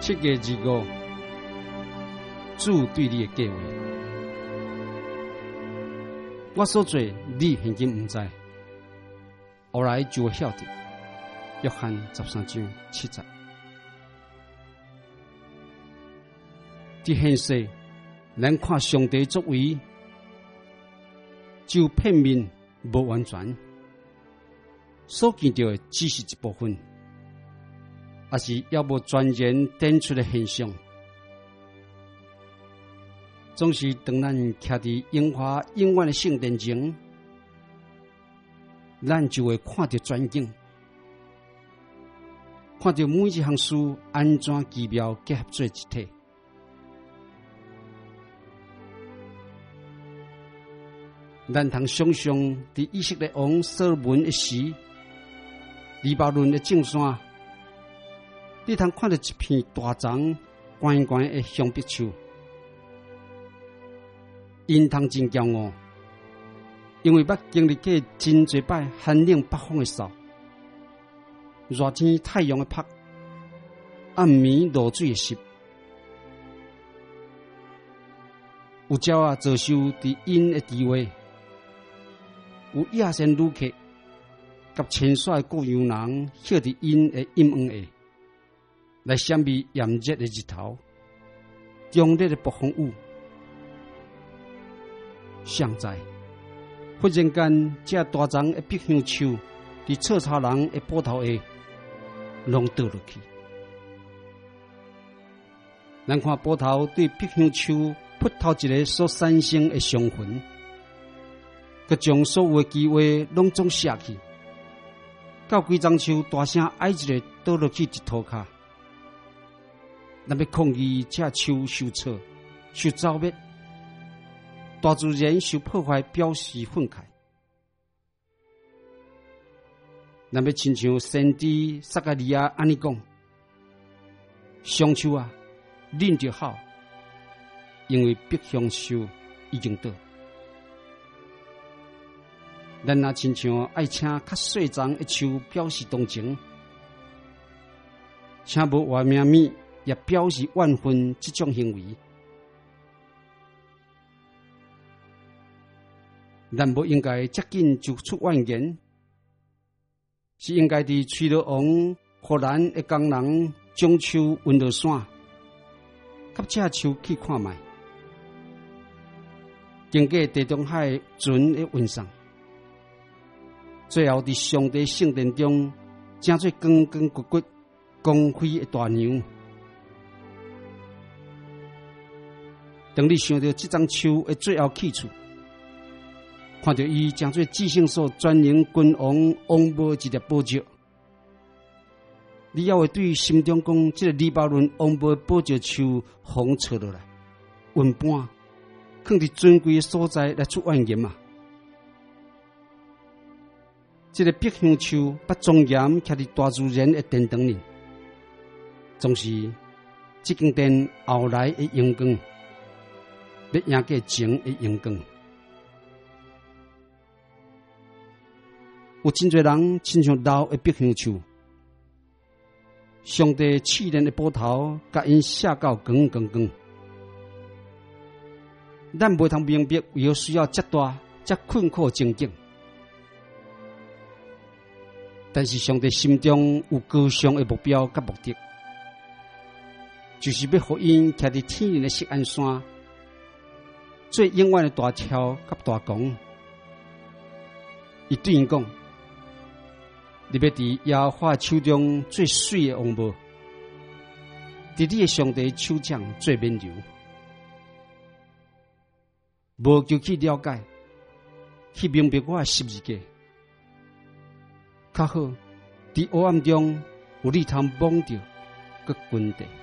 7月25，主对你的计划，我所做你现今不知，后来就会晓得。约翰13章7节。伫现世，咱看上帝作为，就片面无完全，所见到的只是一部分，也是也无全然展出的现象。总是当咱徛伫荣华永远的圣殿前，咱就会看到全景，看到每一项事安怎奇妙结合做一体。咱通想象伫以色列王所罗门的时，黎巴嫩的正山，你通看到一片大丛悬悬的香碧树。因通真骄傲，因为捌经历过真侪摆寒冷北方的扫，热天太阳的晒，暗暝露水的湿。有鸟啊遭受伫因的地位，有野生旅客甲千耍的各样人歇伫因的阴暗下，来闪避炎热的日头、强烈的暴风雨。现在，忽然间，这大丛的碧香树伫草草人的坡头下，拢倒落去。咱看坡头对碧香树扑头一个所产生的伤痕，佮将所有的机会拢总下去，到规丛树大声哀一个倒落去一涂骹。咱要抗议这树受挫、受糟灭。大自然受破坏，表示愤慨。咱要亲像先知撒迦利亚安尼讲：香树啊，恁就好，因为碧香树已经倒。咱若亲像爱请较细丛的树表示同情，请无活命米也表示怨愤这种行为。咱不应该接近就出怨言，是应该伫吹罗王荷兰的工人将树运落山，甲这树去看卖，经过地中海船的运送，最后伫上帝圣殿中，正做光光骨骨光辉的大娘。当你想到这张树的最后去处，看到伊正做至圣所专营君王王宝一粒宝石，你也会对心中讲：这个黎巴嫩王宝宝石树风吹落来，运搬放伫尊贵的所在来出怨言嘛？这个碧香树把庄严徛伫大自然的殿堂里，总是这间殿后来的阳光，要赢过前的阳光。有真侪人亲像老的碧香树，上帝试炼的波头，甲因下到光光光。咱袂通明白为何需要遮大、遮困苦情景，但是上帝心中有高尚的目标甲目的，就是要互因徛伫天然的锡安山，最永远的大桥甲大光。伊对因讲：你要伫耶和华手中最水的王宝，伫你的上帝手掌最免流。无求去了解，去明白我的12架，较好伫黑暗中有你通摸着，佮滚地。